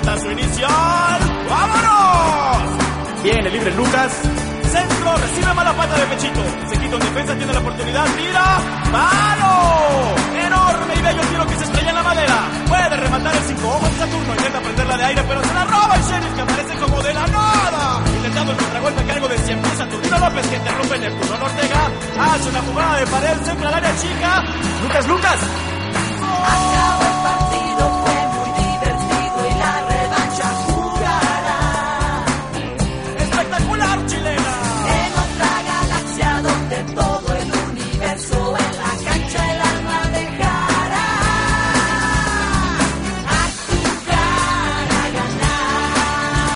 Batazo inicial. ¡Vámonos! Viene libre Lucas. Centro, recibe mala pata de pechito. Se quita en defensa, tiene la oportunidad. ¡Mira! ¡Palo! Enorme y bello tiro que se estrella en la madera. Puede rematar el 5 ojos de Saturno. Intenta prenderla de aire, pero se la roba el Sheriff, que aparece como de la nada. Intentando el contragolpe a cargo de 100 pies Saturnino López, que interrumpe Neptuno Ortega. Hace una jugada de pared, centra al área chica. Lucas. ¡Gol!